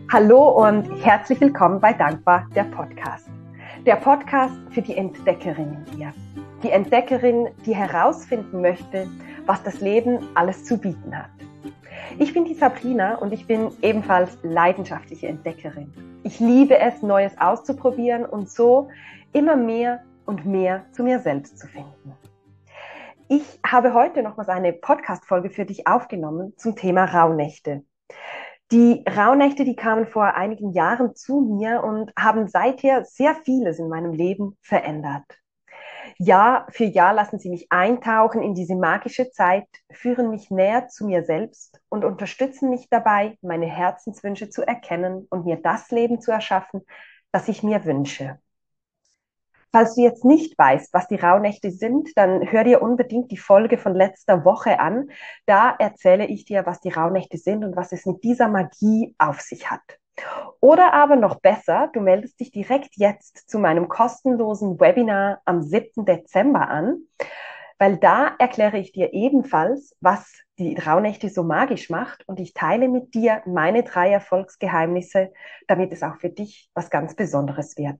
Hallo und herzlich willkommen bei Dankbar, der Podcast. Der Podcast für die Entdeckerin in dir. Die Entdeckerin, die herausfinden möchte, was das Leben alles zu bieten hat. Ich bin die Sabrina und ich bin ebenfalls leidenschaftliche Entdeckerin. Ich liebe es, Neues auszuprobieren und so immer mehr und mehr zu mir selbst zu finden. Ich habe heute nochmals eine Podcast-Folge für dich aufgenommen zum Thema Rauhnächte. Die Rauhnächte, die kamen vor einigen Jahren zu mir und haben seither sehr vieles in meinem Leben verändert. Jahr für Jahr lassen sie mich eintauchen in diese magische Zeit, führen mich näher zu mir selbst und unterstützen mich dabei, meine Herzenswünsche zu erkennen und mir das Leben zu erschaffen, das ich mir wünsche. Falls du jetzt nicht weißt, was die Rauhnächte sind, dann hör dir unbedingt die Folge von letzter Woche an. Da erzähle ich dir, was die Rauhnächte sind und was es mit dieser Magie auf sich hat. Oder aber noch besser, du meldest dich direkt jetzt zu meinem kostenlosen Webinar am 7. Dezember an, weil da erkläre ich dir ebenfalls, was die Rauhnächte so magisch macht und ich teile mit dir meine 3 Erfolgsgeheimnisse, damit es auch für dich was ganz Besonderes wird.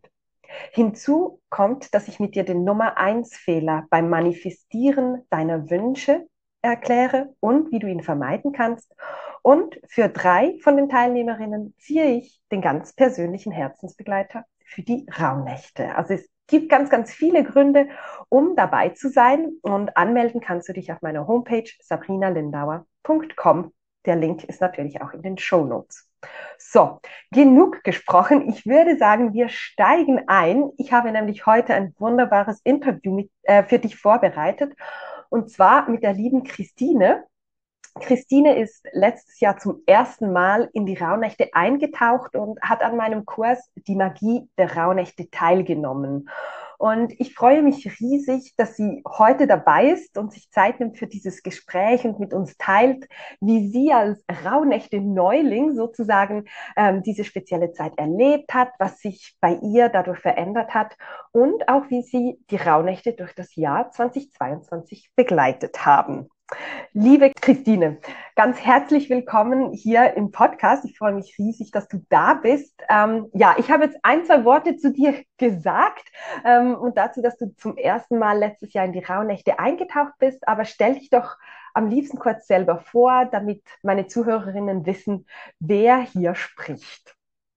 Hinzu kommt, dass ich mit dir den Nummer 1 Fehler beim Manifestieren deiner Wünsche erkläre und wie du ihn vermeiden kannst. Und für 3 von den Teilnehmerinnen ziehe ich den ganz persönlichen Herzensbegleiter für die Rauhnächte. Also es gibt ganz, ganz viele Gründe, um dabei zu sein. Und anmelden kannst du dich auf meiner Homepage sabrinalindauer.com. Der Link ist natürlich auch in den Shownotes. So, genug gesprochen. Ich würde sagen, wir steigen ein. Ich habe nämlich heute ein wunderbares Interview für dich vorbereitet. Und zwar mit der lieben Christine. Christine ist letztes Jahr zum ersten Mal in die Rauhnächte eingetaucht und hat an meinem Kurs Die Magie der Rauhnächte teilgenommen. Und ich freue mich riesig, dass sie heute dabei ist und sich Zeit nimmt für dieses Gespräch und mit uns teilt, wie sie als Rauhnächte-Neuling sozusagen diese spezielle Zeit erlebt hat, was sich bei ihr dadurch verändert hat und auch wie sie die Rauhnächte durch das Jahr 2022 begleitet haben. Liebe Christine, ganz herzlich willkommen hier im Podcast. Ich freue mich riesig, dass du da bist. Ja, ich habe jetzt 1, 2 Worte zu dir gesagt und dazu, dass du zum ersten Mal letztes Jahr in die Rauhnächte eingetaucht bist. Aber stell dich doch am liebsten kurz selber vor, damit meine Zuhörerinnen wissen, wer hier spricht.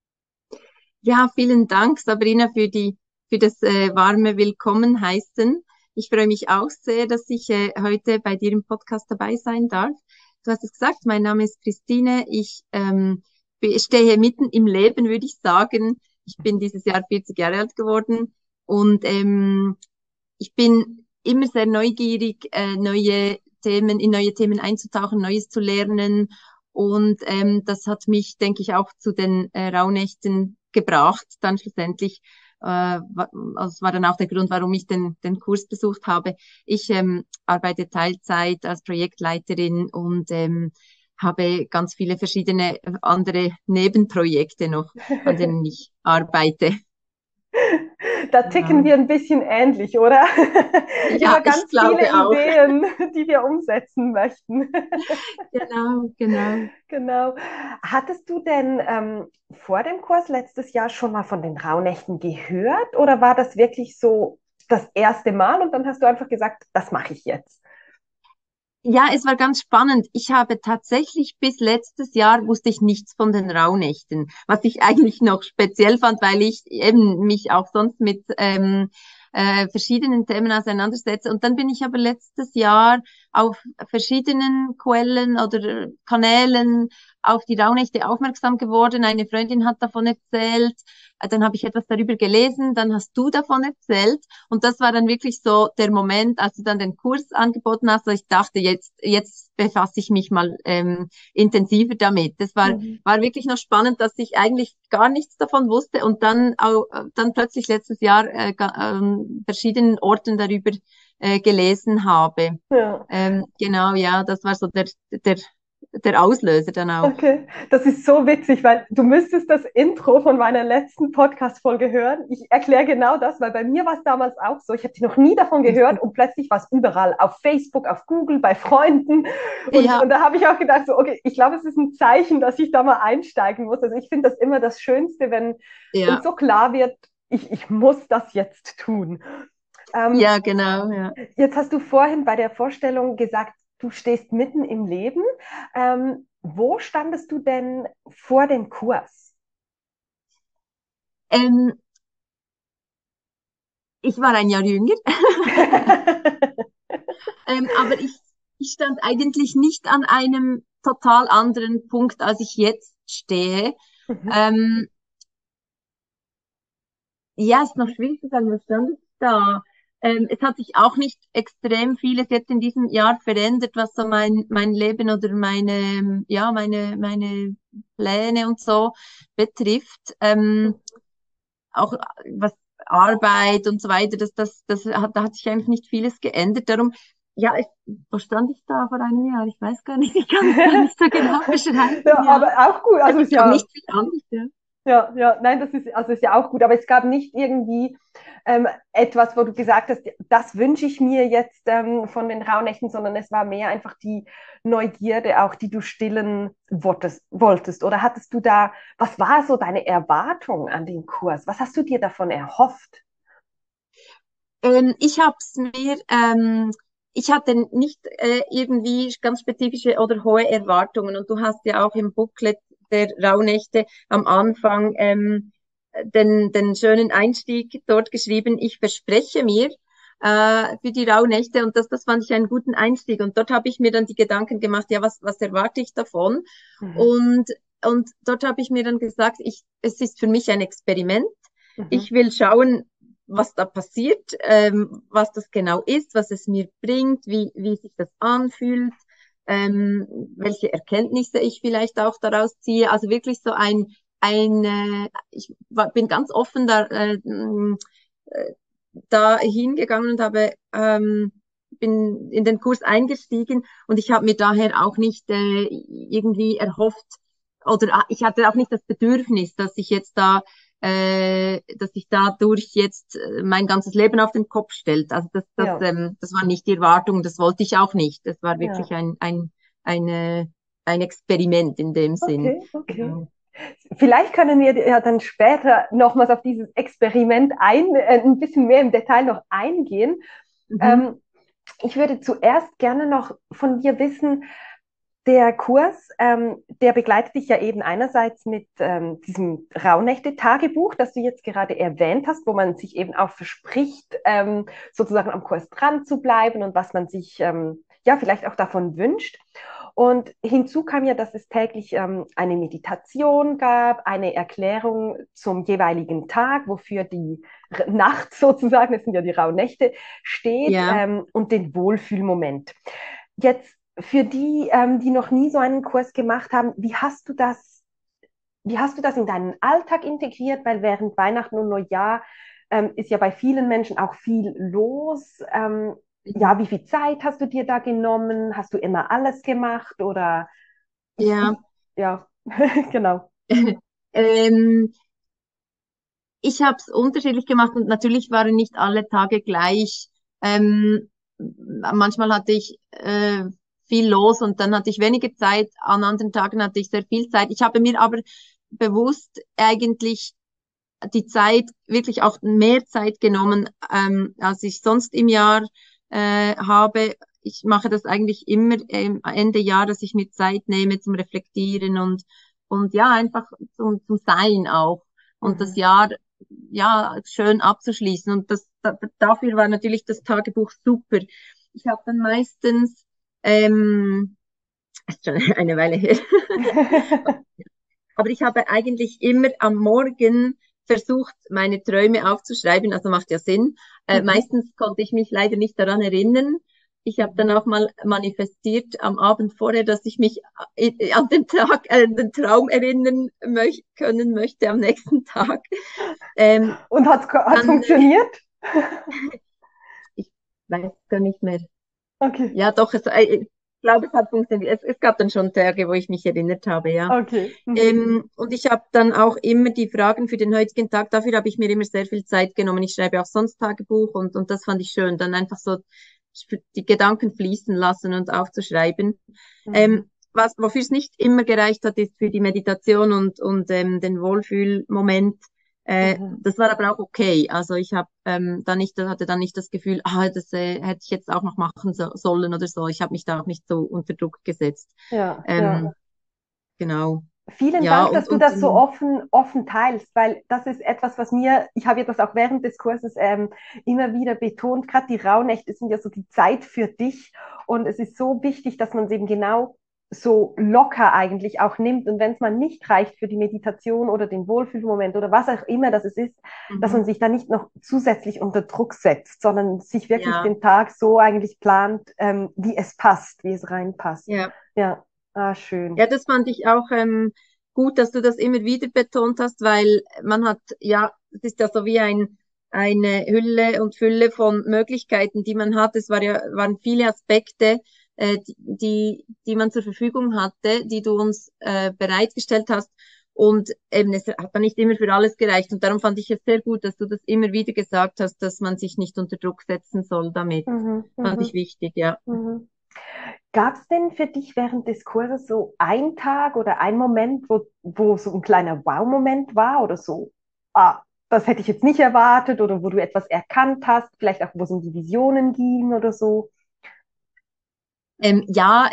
Ja, vielen Dank, Sabrina, für das warme Willkommen heißen. Ich freue mich auch sehr, dass ich heute bei dir im Podcast dabei sein darf. Du hast es gesagt, mein Name ist Christine. Ich stehe mitten im Leben, würde ich sagen. Ich bin dieses Jahr 40 Jahre alt geworden und ich bin immer sehr neugierig, in neue Themen einzutauchen, Neues zu lernen. Und das hat mich, denke ich, auch zu den Rauhnächten gebracht, dann schlussendlich. Also es war dann auch der Grund, warum ich den Kurs besucht habe. Ich arbeite Teilzeit als Projektleiterin und habe ganz viele verschiedene andere Nebenprojekte noch, an denen ich arbeite. Da ticken wir ein bisschen ähnlich, oder? Ja, Immer ich ganz viele glaube auch. Ideen, die wir umsetzen möchten. Genau, genau. Genau. Hattest du denn vor dem Kurs letztes Jahr schon mal von den Rauhnächten gehört oder war das wirklich so das erste Mal und dann hast du einfach gesagt, das mache ich jetzt? Ja, es war ganz spannend. Ich habe tatsächlich bis letztes Jahr wusste ich nichts von den Rauhnächten, was ich eigentlich noch speziell fand, weil ich eben mich auch sonst mit verschiedenen Themen auseinandersetze. Und dann bin ich aber letztes Jahr auf verschiedenen Quellen oder Kanälen auf die Rauhnächte aufmerksam geworden. Eine Freundin hat davon erzählt, dann habe ich etwas darüber gelesen, dann hast du davon erzählt. Und das war dann wirklich so der Moment, als du dann den Kurs angeboten hast, wo ich dachte, jetzt befasse ich mich mal intensiver damit. Mhm. War wirklich noch spannend, dass ich eigentlich gar nichts davon wusste und dann auch dann plötzlich letztes Jahr verschiedenen Orten darüber gelesen habe. Ja. Genau, ja, das war so der Auslöser dann auch. Okay, das ist so witzig, weil du müsstest das Intro von meiner letzten Podcast-Folge hören. Ich erkläre genau das, weil bei mir war es damals auch so. Ich hatte noch nie davon gehört und plötzlich war es überall, auf Facebook, auf Google, bei Freunden. Ja, Und da habe ich auch gedacht, so, okay, ich glaube, es ist ein Zeichen, dass ich da mal einsteigen muss. Also ich finde das immer das Schönste, wenn uns ja, so klar wird, ich muss das jetzt tun. Ähm, ja, genau, ja. Jetzt hast du vorhin bei der Vorstellung gesagt, du stehst mitten im Leben. Wo standest du denn vor dem Kurs? Ähm, Ich war ein Jahr jünger, aber ich stand eigentlich nicht an einem total anderen Punkt, als ich jetzt stehe. Mhm. Ähm, ja, ist noch schwierig zu sagen, was stand ich da? Es hat sich auch nicht extrem vieles jetzt in diesem Jahr verändert, was so mein Leben oder meine Pläne und so betrifft. Auch was Arbeit und so weiter, da hat sich eigentlich nicht vieles geändert. Darum, ja, wo stand ich da vor einem Jahr? Ich weiß gar nicht, ich kann es gar nicht so genau beschreiben, Ja, ja. aber auch gut. Es Also ist ist auch ja, nicht viel anders, ja. nein, das ist, also ist ja auch gut. Aber es gab nicht irgendwie etwas, wo du gesagt hast, das wünsche ich mir jetzt von den Rauhnächten, sondern es war mehr einfach die Neugierde, auch die du stillen wolltest. Oder hattest du da, was war so deine Erwartung an den Kurs? Was hast du dir davon erhofft? Ich habe es mir, ich hatte nicht irgendwie ganz spezifische oder hohe Erwartungen. Und du hast ja auch im Booklet der Rauhnächte am Anfang den schönen Einstieg dort geschrieben. Ich verspreche mir für die Rauhnächte, und das fand ich einen guten Einstieg. Und dort habe ich mir dann die Gedanken gemacht, ja, was erwarte ich davon? Mhm. Und, und dort habe ich mir dann gesagt, es ist für mich ein Experiment. Mhm. Ich will schauen, was da passiert, was das genau ist, was es mir bringt, wie sich das anfühlt, welche Erkenntnisse ich vielleicht auch daraus ziehe. Also wirklich so bin ganz offen da hingegangen und bin in den Kurs eingestiegen, und ich habe mir daher auch nicht irgendwie erhofft, oder ich hatte auch nicht das Bedürfnis, dass sich dadurch jetzt mein ganzes Leben auf den Kopf stellt. Also Ja, das war nicht die Erwartung, das wollte ich auch nicht. Das war ja. wirklich eine, ein Experiment in dem Sinn. Okay, okay. Genau. Vielleicht können wir ja dann später nochmals auf dieses Experiment ein bisschen mehr im Detail noch eingehen. Mhm. Ähm, Ich würde zuerst gerne noch von dir wissen, der Kurs, der begleitet dich ja eben einerseits mit diesem Rauhnächte-Tagebuch, das du jetzt gerade erwähnt hast, wo man sich eben auch verspricht, sozusagen am Kurs dran zu bleiben und was man sich ja vielleicht auch davon wünscht. Und hinzu kam ja, dass es täglich eine Meditation gab, eine Erklärung zum jeweiligen Tag, wofür die Nacht sozusagen, das sind ja die Rauhnächte, steht, Ja. und den Wohlfühlmoment. Jetzt für die, die noch nie so einen Kurs gemacht haben, wie hast du das in deinen Alltag integriert? Weil während Weihnachten und Neujahr ist ja bei vielen Menschen auch viel los. Ja, wie viel Zeit hast du dir da genommen? Hast du immer alles gemacht? Oder Ja. ja, genau. ähm, Ich habe es unterschiedlich gemacht, und natürlich waren nicht alle Tage gleich. Manchmal hatte ich viel los, und dann hatte ich wenige Zeit. An anderen Tagen hatte ich sehr viel Zeit. Ich habe mir aber bewusst eigentlich die Zeit, wirklich auch mehr Zeit genommen, als ich sonst im Jahr habe. Ich mache das eigentlich immer Ende Jahr, dass ich mir Zeit nehme zum Reflektieren und ja, einfach zum Sein auch. Und das Mhm. Jahr ja schön abzuschließen. Und dafür war natürlich das Tagebuch super. Ich habe dann meistens, ist schon eine Weile her, aber ich habe eigentlich immer am Morgen versucht, meine Träume aufzuschreiben. Also macht ja Sinn. Mhm. Meistens konnte ich mich leider nicht daran erinnern. Ich habe dann Mhm. auch mal manifestiert am Abend vorher, dass ich mich an den Traum erinnern können möchte am nächsten Tag. Und hat's Dann, funktioniert? ich weiß gar nicht mehr. Okay. Ja, doch, glaube, es hat funktioniert. Es gab dann schon Tage, wo ich mich erinnert habe, ja. Okay. Mhm. Und ich habe dann auch immer die Fragen für den heutigen Tag, dafür habe ich mir immer sehr viel Zeit genommen. Ich schreibe auch sonst Tagebuch und das fand ich schön, dann einfach so die Gedanken fließen lassen und aufzuschreiben. Mhm. Wofür es nicht immer gereicht hat, ist für die Meditation und den Wohlfühlmoment. Mhm. Das war aber auch okay. Also ich habe hatte dann nicht das Gefühl, das hätte ich jetzt auch noch machen sollen oder so. Ich habe mich da auch nicht so unter Druck gesetzt. Ja, ja. Ähm, genau. Vielen Ja, Dank, dass du und das so offen teilst, weil das ist etwas, was mir, ich habe ja das auch während des Kurses immer wieder betont, gerade die Rauhnächte sind ja so die Zeit für dich und es ist so wichtig, dass man es eben genau so locker eigentlich auch nimmt und wenn es mal nicht reicht für die Meditation oder den Wohlfühlmoment oder was auch immer das es ist, dass man mhm. sich da nicht noch zusätzlich unter Druck setzt, sondern sich wirklich Ja, den Tag so eigentlich plant, wie es passt, wie es reinpasst. ja. Ja, schön. Ja, das fand ich auch gut, dass du das immer wieder betont hast, weil man hat, ja, es ist ja so wie eine Hülle und Fülle von Möglichkeiten, die man hat. Waren viele Aspekte, die man zur Verfügung hatte, die du uns bereitgestellt hast. Und eben, es hat dann nicht immer für alles gereicht. Und darum fand ich es sehr gut, dass du das immer wieder gesagt hast, dass man sich nicht unter Druck setzen soll damit. Mhm, Fand ich mhm, wichtig, ja. mhm. Gab es denn für dich während des Kurses so einen Tag oder einen Moment, wo so ein kleiner Wow-Moment war oder so, das hätte ich jetzt nicht erwartet oder wo du etwas erkannt hast, vielleicht auch, wo es um die Visionen ging oder so? Ja,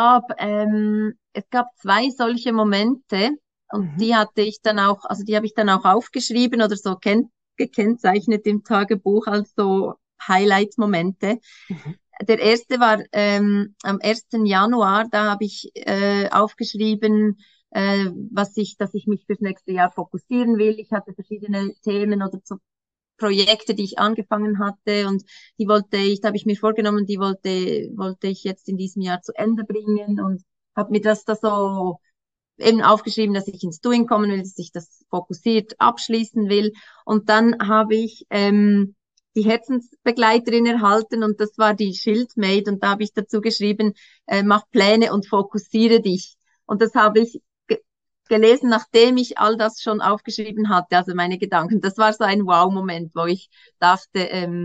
es gab zwei solche Momente und Mhm. die hatte ich dann auch, also die habe ich dann auch aufgeschrieben oder so gekennzeichnet im Tagebuch als so Highlight-Momente. Mhm. Der erste war am 1. Januar, da habe ich aufgeschrieben, dass ich mich fürs nächste Jahr fokussieren will. Ich hatte verschiedene Themen oder so Projekte, die ich angefangen hatte und da habe ich mir vorgenommen, wollte ich jetzt in diesem Jahr zu Ende bringen und habe mir das da so eben aufgeschrieben, dass ich ins Doing kommen will, dass ich das fokussiert abschließen will. Und dann habe ich die Herzensbegleiterin erhalten und das war die Schildmaid und da habe ich dazu geschrieben, mach Pläne und fokussiere dich. Und das habe ich gelesen, nachdem ich all das schon aufgeschrieben hatte, also meine Gedanken. Das war so ein Wow-Moment, wo ich dachte,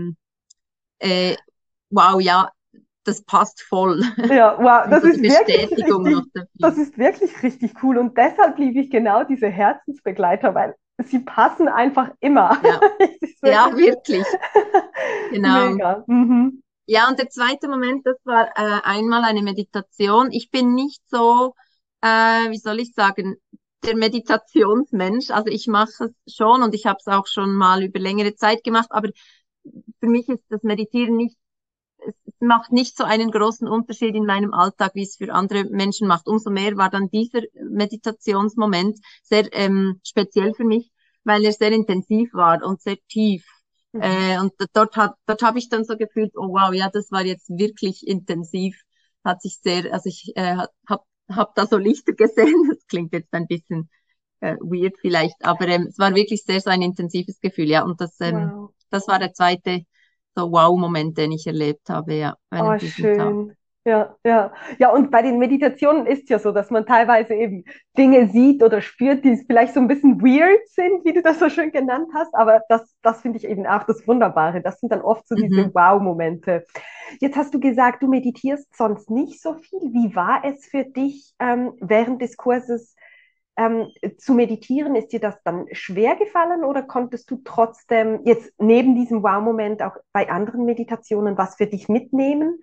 äh, wow, ja, das passt voll. Ja, wow, Und so die Bestätigung noch dafür. das ist wirklich richtig cool und deshalb liebe ich genau diese Herzensbegleiter, weil sie passen einfach immer. Ja, Es ist ja, wirklich wirklich, genau. mega. Mhm. Ja, und der zweite Moment, das war einmal eine Meditation. Ich bin nicht so, wie soll ich sagen, der Meditationsmensch. Also ich mache es schon und ich habe es auch schon mal über längere Zeit gemacht, aber für mich ist das Meditieren nicht, es macht nicht so einen großen Unterschied in meinem Alltag, wie es für andere Menschen macht. Umso mehr war dann dieser Meditationsmoment sehr speziell für mich, weil er sehr intensiv war und sehr tief. Mhm. Und dort habe ich dann so gefühlt, oh wow, ja, das war jetzt wirklich intensiv. Hat sich sehr, also ich hab da so Lichter gesehen. Das klingt jetzt ein bisschen weird vielleicht, aber es war wirklich sehr so ein intensives Gefühl, ja. Und Wow. das war der zweite so Wow-Moment, den ich erlebt habe, ja, Oh, während diesem Tag. schön. Ja, ja. Ja, und bei den Meditationen ist ja so, dass man teilweise eben Dinge sieht oder spürt, die vielleicht so ein bisschen weird sind, wie du das so schön genannt hast. Aber das finde ich eben auch das Wunderbare. Das sind dann oft so diese Mhm. Wow-Momente. Jetzt hast du gesagt, du meditierst sonst nicht so viel. Wie war es für dich während des Kurses zu meditieren? Ist dir das dann schwer gefallen oder konntest du trotzdem jetzt neben diesem Wow-Moment auch bei anderen Meditationen was für dich mitnehmen?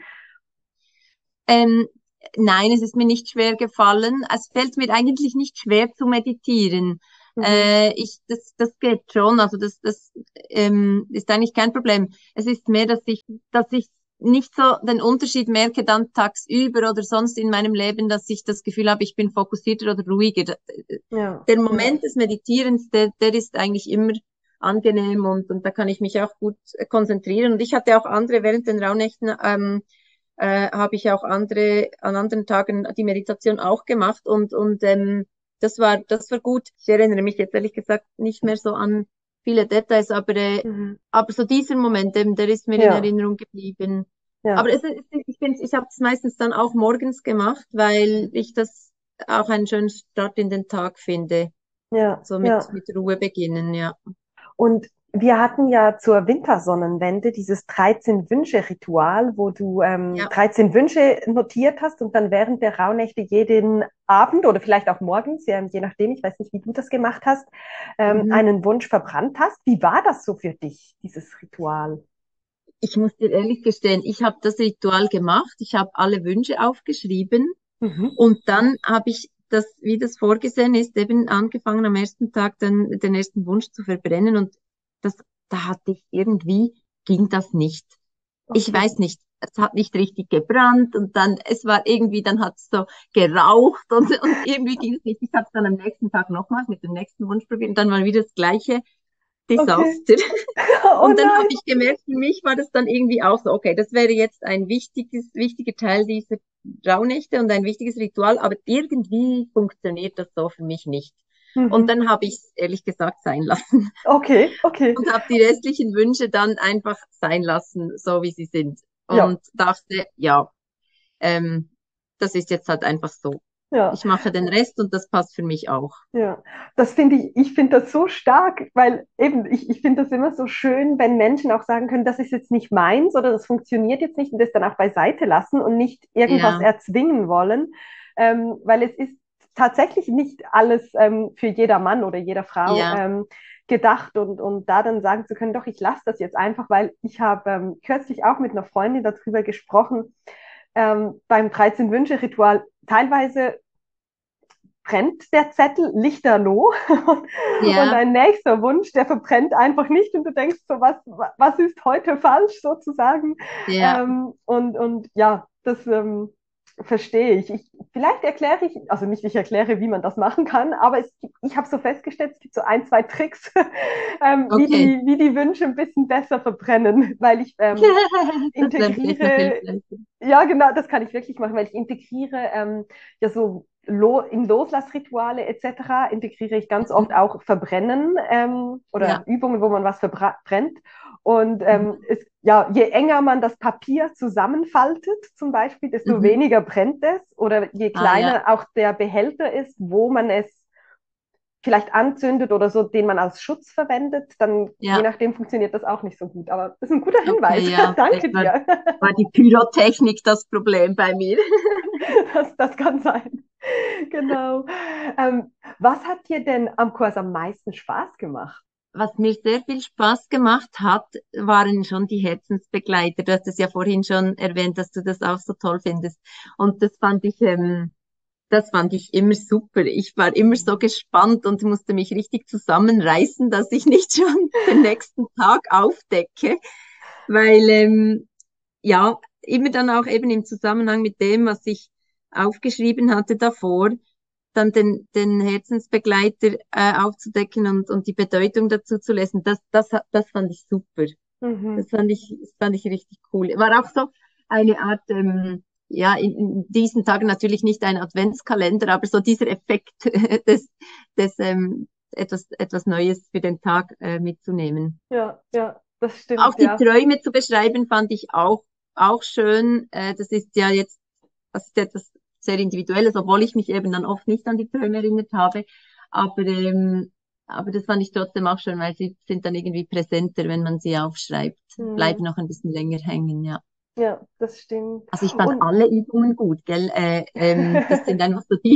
Ähm, nein, es ist mir nicht schwer gefallen. Es fällt mir eigentlich nicht schwer zu meditieren. Mhm. Das geht schon. Also das ist eigentlich kein Problem. Es ist mehr, dass ich nicht so den Unterschied merke dann tagsüber oder sonst in meinem Leben, dass ich das Gefühl habe, ich bin fokussierter oder ruhiger. Ja, Der ja. Moment des Meditierens, der ist eigentlich immer angenehm und da kann ich mich auch gut konzentrieren. Und ich hatte auch andere während den Rauhnächten, habe ich auch an anderen Tagen die Meditation auch gemacht und das war gut. Ich erinnere mich jetzt ehrlich gesagt nicht mehr so an viele Details, Mhm. aber so dieser Moment, der ist mir in Ja, Erinnerung geblieben. Aber ja, ich habe es meistens dann auch morgens gemacht, weil ich das auch einen schönen Start in den Tag finde. ja, So ja. mit Ruhe beginnen, ja. Und wir hatten ja zur Wintersonnenwende dieses 13-Wünsche-Ritual, wo du Ja. 13 Wünsche notiert hast und dann während der Rauhnächte jeden Abend oder vielleicht auch morgens, ja, je nachdem, ich weiß nicht, wie du das gemacht hast, Mhm. einen Wunsch verbrannt hast. Wie war das so für dich, dieses Ritual? Ich muss dir ehrlich gestehen, ich habe das Ritual gemacht, ich habe alle Wünsche aufgeschrieben Mhm. und dann habe ich das, wie das vorgesehen ist, eben angefangen am ersten Tag dann den ersten Wunsch zu verbrennen und das, da hatte ich irgendwie, ging das nicht. Ich Okay, weiß nicht, es hat nicht richtig gebrannt und dann, es war irgendwie, dann hat es so geraucht und irgendwie ging es nicht. Ich habe es dann am nächsten Tag nochmals mit dem nächsten Wunsch probiert und dann war wieder das gleiche okay. Desaster. Oh Und dann habe nein. ich gemerkt, für mich war das dann irgendwie auch so, okay, das wäre jetzt ein wichtiger Teil dieser Rauhnächte und ein wichtiges Ritual, aber irgendwie funktioniert das so für mich nicht. Und Mhm. dann habe ich es ehrlich gesagt sein lassen Okay, okay. und habe die restlichen Wünsche dann einfach sein lassen, so wie sie sind. Ja, Und dachte, ja, ähm, das ist jetzt halt einfach so. ja. Ich mache den Rest und das passt für mich auch. Ja, das finde ich finde das so stark, weil eben ich finde das immer so schön, wenn Menschen auch sagen können, das ist jetzt nicht meins oder das funktioniert jetzt nicht und das dann auch beiseite lassen und nicht irgendwas Ja, erzwingen wollen, weil es ist tatsächlich nicht alles für jeder Mann oder jeder Frau ja. gedacht und da dann sagen zu können, doch, ich lasse das jetzt einfach, weil ich habe kürzlich auch mit einer Freundin darüber gesprochen, beim 13-Wünsche-Ritual teilweise brennt der Zettel lichterloh und Ja, ein nächster Wunsch, der verbrennt einfach nicht und du denkst so, was ist heute falsch sozusagen? ja. Und ja, das verstehe ich. Vielleicht erkläre ich, also nicht ich erkläre, wie man das machen kann, aber ich habe so festgestellt, es gibt so ein, zwei Tricks, Okay. wie die Wünsche ein bisschen besser verbrennen, weil ich Das wäre vielleicht noch integriere, hilfreich. ja, genau, das kann ich wirklich machen, weil ich integriere ja so in Loslassrituale etc. integriere ich ganz oft Mhm. auch Verbrennen oder Ja. Übungen, wo man was verbrennt. Und Mhm. ja, je enger man das Papier zusammenfaltet, zum Beispiel, desto Mhm. weniger brennt es. Oder je Ah ja, kleiner auch der Behälter ist, wo man es vielleicht anzündet oder so, den man als Schutz verwendet, dann je ja, nachdem funktioniert das auch nicht so gut. Aber das ist ein guter okay, Hinweis. ja. Danke Vielleicht dir. war die Pyrotechnik das Problem bei mir. Das kann sein. Genau. Was hat dir denn am Kurs am meisten Spaß gemacht? Was mir sehr viel Spaß gemacht hat, waren schon die Herzensbegleiter. Du hast es ja vorhin schon erwähnt, dass du das auch so toll findest. Und das fand ich immer super. Ich war immer so gespannt und musste mich richtig zusammenreißen, dass ich nicht schon den nächsten Tag aufdecke, weil ja, immer dann auch eben im Zusammenhang mit dem, was ich aufgeschrieben hatte davor, dann den Herzensbegleiter aufzudecken und die Bedeutung dazu zu lesen, das fand ich super. Mhm. Das fand ich richtig cool. War auch so eine Art, ja, in diesen Tagen natürlich nicht ein Adventskalender, aber so dieser Effekt des etwas Neues für den Tag mitzunehmen. Ja, ja, das Auch stimmt, die ja. Träume zu beschreiben, fand ich auch schön. Das ist etwas sehr Individuelles, obwohl ich mich eben dann oft nicht an die Träume erinnert habe. Aber, aber das fand ich trotzdem auch schön, weil sie sind dann irgendwie präsenter, wenn man sie aufschreibt. Mhm. Bleiben noch ein bisschen länger hängen, ja. Ja, das stimmt. Also ich fand Und alle Übungen gut, gell? Das sind einfach so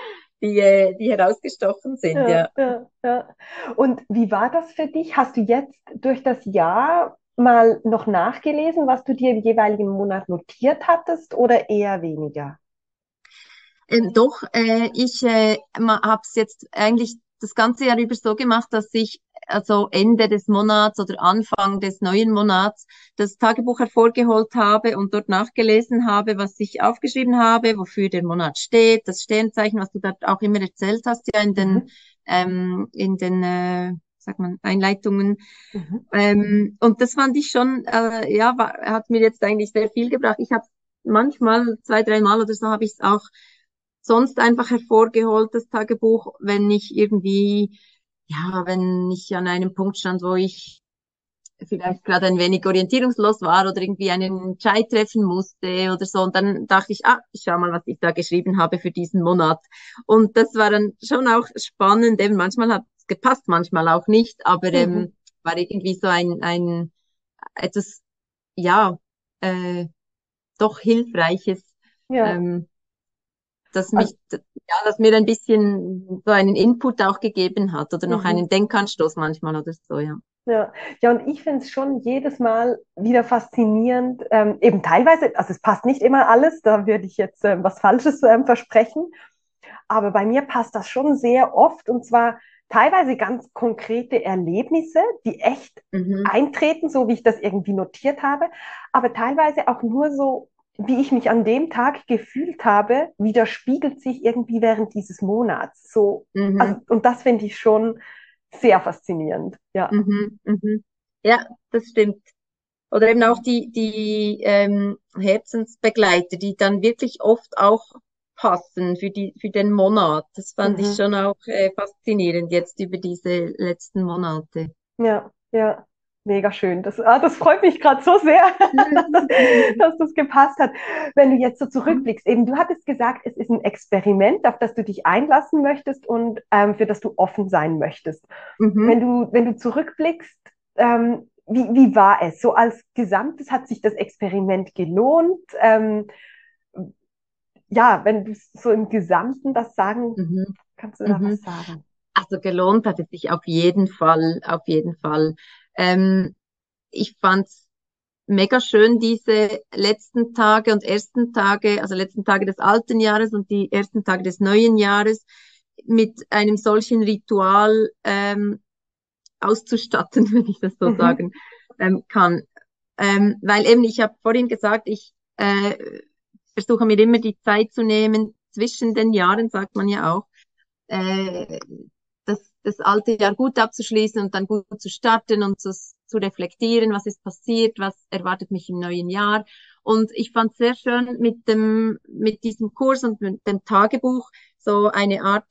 die herausgestochen sind, ja, ja. ja, ja. Und wie war das für dich? Hast du jetzt durch das Jahr mal noch nachgelesen, was du dir im jeweiligen Monat notiert hattest oder eher weniger? Doch, ich habe es jetzt eigentlich das ganze Jahr über so gemacht, dass ich also Ende des Monats oder Anfang des neuen Monats das Tagebuch hervorgeholt habe und dort nachgelesen habe, was ich aufgeschrieben habe, wofür der Monat steht, das Sternzeichen, was du dort auch immer erzählt hast, ja Mhm. in den sagt man, Einleitungen. Mhm. Und das fand ich schon, ja, hat mir jetzt eigentlich sehr viel gebracht. Ich habe manchmal, zwei, dreimal oder so, habe ich es auch sonst einfach hervorgeholt, das Tagebuch, wenn ich irgendwie, ja, wenn ich an einem Punkt stand, wo ich vielleicht gerade ein wenig orientierungslos war oder irgendwie einen Entscheid treffen musste oder so. Und dann dachte ich, ich schau mal, was ich da geschrieben habe für diesen Monat. Und das war dann schon auch spannend. Eben manchmal hat es gepasst, manchmal auch nicht, aber Mhm. war irgendwie so ein etwas, ja, äh, doch Hilfreiches, Ja. ähm, das Also, mich, ja, das mir ein bisschen so einen Input auch gegeben hat oder noch mhm. einen Denkanstoß manchmal oder so, ja. Ja, ja, und ich finde es schon jedes Mal wieder faszinierend, eben teilweise, also es passt nicht immer alles, da würde ich jetzt was Falsches versprechen, aber bei mir passt das schon sehr oft und zwar teilweise ganz konkrete Erlebnisse, die echt Mhm. eintreten, so wie ich das irgendwie notiert habe, aber teilweise auch nur so, wie ich mich an dem Tag gefühlt habe, widerspiegelt sich irgendwie während dieses Monats. So, also, Mhm. und das finde ich schon sehr faszinierend, ja. Mhm. Mhm. Ja, das stimmt. Oder eben auch die Herzensbegleiter, die dann wirklich oft auch passen für den Monat. Das fand ich Mhm. schon auch faszinierend jetzt über diese letzten Monate. Ja, ja, mega schön. Das freut mich gerade so sehr, dass das gepasst hat. Wenn du jetzt so zurückblickst, eben du hattest gesagt, es ist ein Experiment, auf das du dich einlassen möchtest und für das du offen sein möchtest. Mhm. Wenn du zurückblickst, wie war es? So als Gesamtes hat sich das Experiment gelohnt? Ja, wenn du so im Gesamten das sagen, Mhm. kannst du da was Mhm. sagen? Also gelohnt hat es sich auf jeden Fall, auf jeden Fall. Ähm, Ich fand's mega schön, diese letzten Tage und ersten Tage, also letzten Tage des alten Jahres und die ersten Tage des neuen Jahres mit einem solchen Ritual auszustatten, wenn ich das so Mhm. sagen kann. Weil eben, ich habe vorhin gesagt, ich versuche mir immer die Zeit zu nehmen, zwischen den Jahren, sagt man ja auch, äh, das alte Jahr gut abzuschließen und dann gut zu starten und zu reflektieren, was ist passiert, was erwartet mich im neuen Jahr. Und ich fand es sehr schön mit diesem Kurs und mit dem Tagebuch so eine Art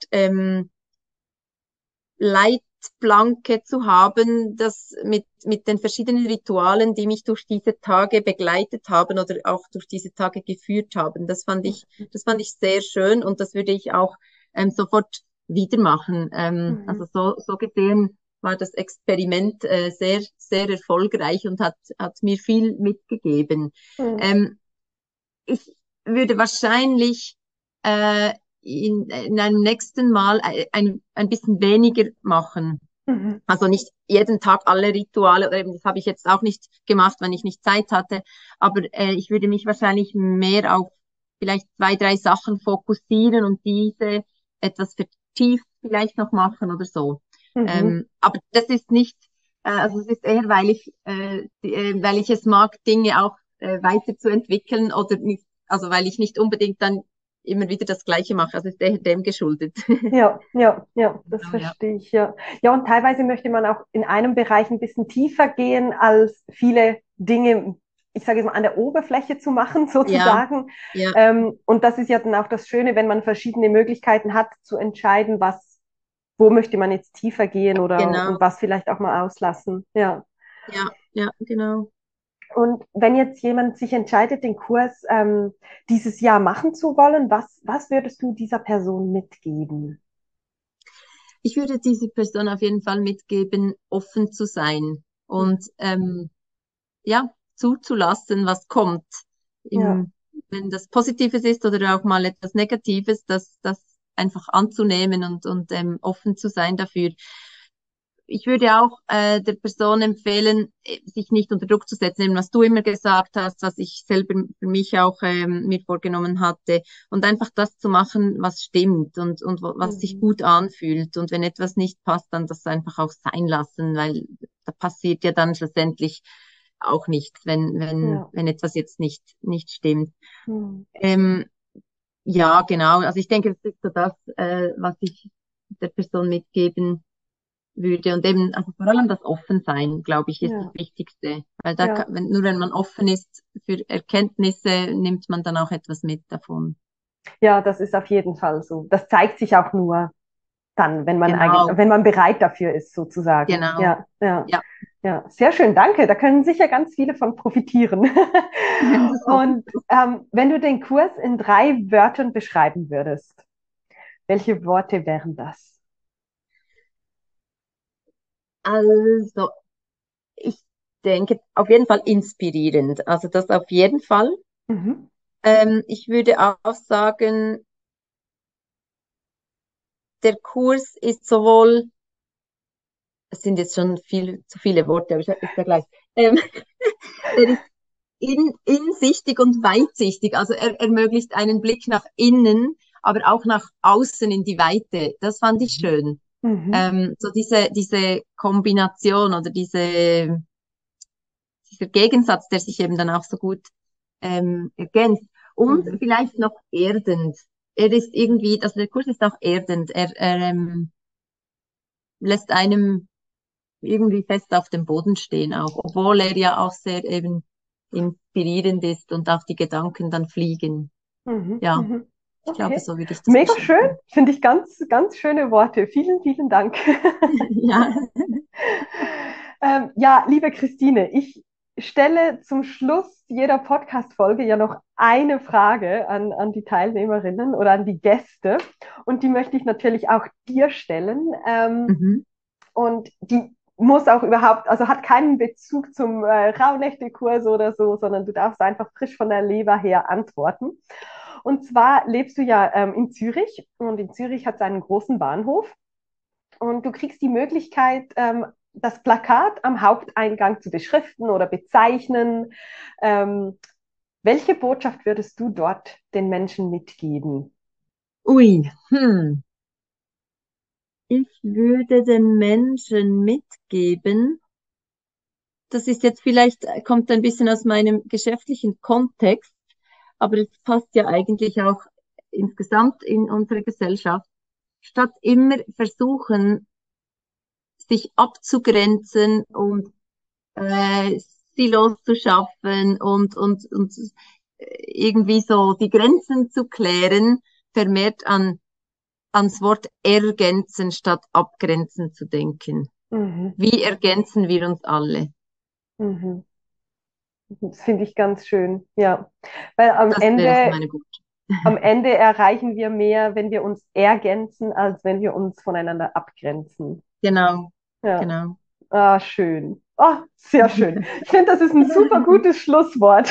Leitplanke zu haben, das mit den verschiedenen Ritualen, die mich durch diese Tage begleitet haben oder auch durch diese Tage geführt haben. Das fand ich sehr schön und das würde ich auch sofort wieder machen. Mhm. Also so gesehen war das Experiment sehr, sehr erfolgreich und hat mir viel mitgegeben. Mhm. Ähm, Ich würde wahrscheinlich äh, in einem nächsten Mal ein bisschen weniger machen. Mhm. Also nicht jeden Tag alle Rituale, oder eben, das habe ich jetzt auch nicht gemacht, wenn ich nicht Zeit hatte. Aber ich würde mich wahrscheinlich mehr auf vielleicht zwei, drei Sachen fokussieren und diese etwas vertieft vielleicht noch machen oder so. Mhm. Aber das ist nicht, also es ist eher, weil ich es mag, Dinge auch weiterzuentwickeln oder nicht, also weil ich nicht unbedingt dann immer wieder das Gleiche mache. Also es ist eher dem geschuldet. Ja, ja, ja, das Genau, ja. verstehe ich, ja. Ja, und teilweise möchte man auch in einem Bereich ein bisschen tiefer gehen, als viele Dinge, ich sage jetzt mal, an der Oberfläche zu machen, Ja, sozusagen. ja. Und das ist ja dann auch das Schöne, wenn man verschiedene Möglichkeiten hat, zu entscheiden, wo möchte man jetzt tiefer gehen oder Genau, und was vielleicht auch mal auslassen. Ja. ja, ja, genau. Und wenn jetzt jemand sich entscheidet, den Kurs dieses Jahr machen zu wollen, was würdest du dieser Person mitgeben? Ich würde dieser Person auf jeden Fall mitgeben, offen zu sein und ja, zuzulassen, was kommt. Ja. Wenn das Positives ist oder auch mal etwas Negatives, das einfach anzunehmen und offen zu sein dafür. Ich würde auch der Person empfehlen, sich nicht unter Druck zu setzen, eben was du immer gesagt hast, was ich selber für mich auch mir vorgenommen hatte, und einfach das zu machen, was stimmt und was sich Mhm. gut anfühlt. Und wenn etwas nicht passt, dann das einfach auch sein lassen, weil da passiert ja dann schlussendlich auch nichts, Ja. wenn etwas jetzt nicht stimmt. Mhm. Ähm, ja, genau. Also ich denke, das ist so das, was ich der Person mitgeben würde. Und eben, also vor allem das Offensein, glaube ich, ist das Ja. Wichtigste. Weil Ja. nur wenn man offen ist für Erkenntnisse, nimmt man dann auch etwas mit davon. Ja, das ist auf jeden Fall so. Das zeigt sich auch nur dann, Genau, wenn man bereit dafür ist, sozusagen. genau. Ja, ja, Ja, Ja, sehr schön, danke. Da können sicher ganz viele von profitieren. Das hoffe Und ich. wenn du den Kurs in 3 Wörtern beschreiben würdest, welche Worte wären das? Also, ich denke auf jeden Fall inspirierend. Also das auf jeden Fall. Mhm. Ich würde auch sagen, der Kurs ist sowohl, es sind jetzt schon zu viele Worte, aber ist ja gleich. Ähm, er ist insichtig und weitsichtig. Also er ermöglicht einen Blick nach innen, aber auch nach außen in die Weite. Das fand ich schön. Mhm. So diese Kombination oder dieser Gegensatz, der sich eben dann auch so gut ergänzt. Und Mhm. vielleicht noch erdend. Er ist irgendwie, also der Kurs ist auch erdend. Er lässt einem irgendwie fest auf dem Boden stehen auch, obwohl er ja auch sehr eben inspirierend ist und auch die Gedanken dann fliegen. Mhm. Ja, Mhm. ich glaube, Okay. so würde ich das Mega schön. beschreiben. Finde ich ganz, ganz schöne Worte. Vielen, vielen Dank. Ja. Ja, liebe Christine, ich stelle zum Schluss jeder Podcast-Folge ja noch eine Frage an die Teilnehmerinnen oder an die Gäste. Und die möchte ich natürlich auch dir stellen. Mhm. Und die muss auch überhaupt, also hat keinen Bezug zum Rauhnächte-Kurs oder so, sondern du darfst einfach frisch von der Leber her antworten. Und zwar lebst du ja in Zürich und in Zürich hat es einen großen Bahnhof und du kriegst die Möglichkeit, das Plakat am Haupteingang zu beschriften oder bezeichnen. Ähm, welche Botschaft würdest du dort den Menschen mitgeben? Ui, ich würde den Menschen mitgeben, das ist jetzt vielleicht, kommt ein bisschen aus meinem geschäftlichen Kontext, aber es passt ja eigentlich auch insgesamt in unsere Gesellschaft. Statt immer versuchen, sich abzugrenzen und äh, Silos zu schaffen und irgendwie so die Grenzen zu klären, vermehrt ans Wort ergänzen statt abgrenzen zu denken. Mhm, Wie ergänzen wir uns alle? mhm. Das finde ich ganz schön, ja. Weil Das wäre so meine Botschaft. am Ende erreichen wir mehr, wenn wir uns ergänzen, als wenn wir uns voneinander abgrenzen. Genau, Ja, genau. ah, schön. Oh, sehr schön. Ich finde, das ist ein super gutes Schlusswort.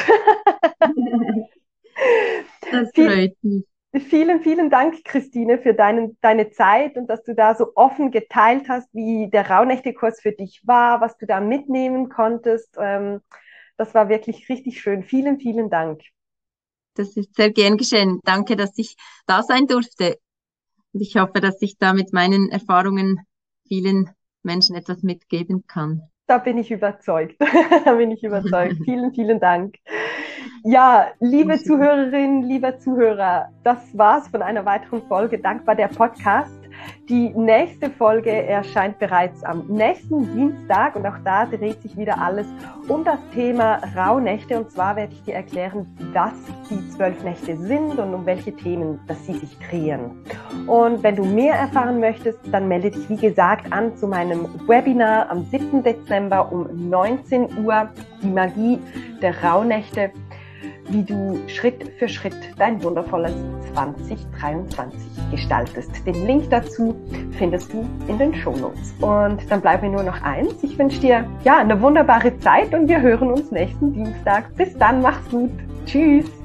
Das Viel, freut mich. vielen, vielen Dank, Christine, für deine Zeit und dass du da so offen geteilt hast, wie der Rauhnächte-Kurs für dich war, was du da mitnehmen konntest. Das war wirklich richtig schön. Vielen, vielen Dank. Das ist sehr gern geschehen. Danke, dass ich da sein durfte. Und ich hoffe, dass ich da mit meinen Erfahrungen vielen Menschen etwas mitgeben kann. Da bin ich überzeugt. Da bin ich überzeugt. Vielen, vielen Dank. Ja, liebe Dankeschön. Zuhörerinnen, lieber Zuhörer, das war's von einer weiteren Folge Dankbar der Podcast. Die nächste Folge erscheint bereits am nächsten Dienstag und auch da dreht sich wieder alles um das Thema Rauhnächte. Und zwar werde ich dir erklären, was die 12 Nächte sind und um welche Themen dass sie sich drehen. Und wenn du mehr erfahren möchtest, dann melde dich wie gesagt an zu meinem Webinar am 7. Dezember um 19 Uhr, die Magie der Rauhnächte, wie du Schritt für Schritt dein wundervolles 2023 gestaltest. Den Link dazu findest du in den Shownotes. Und dann bleibt mir nur noch eins. Ich wünsche dir eine wunderbare Zeit und wir hören uns nächsten Dienstag. Bis dann, mach's gut. Tschüss.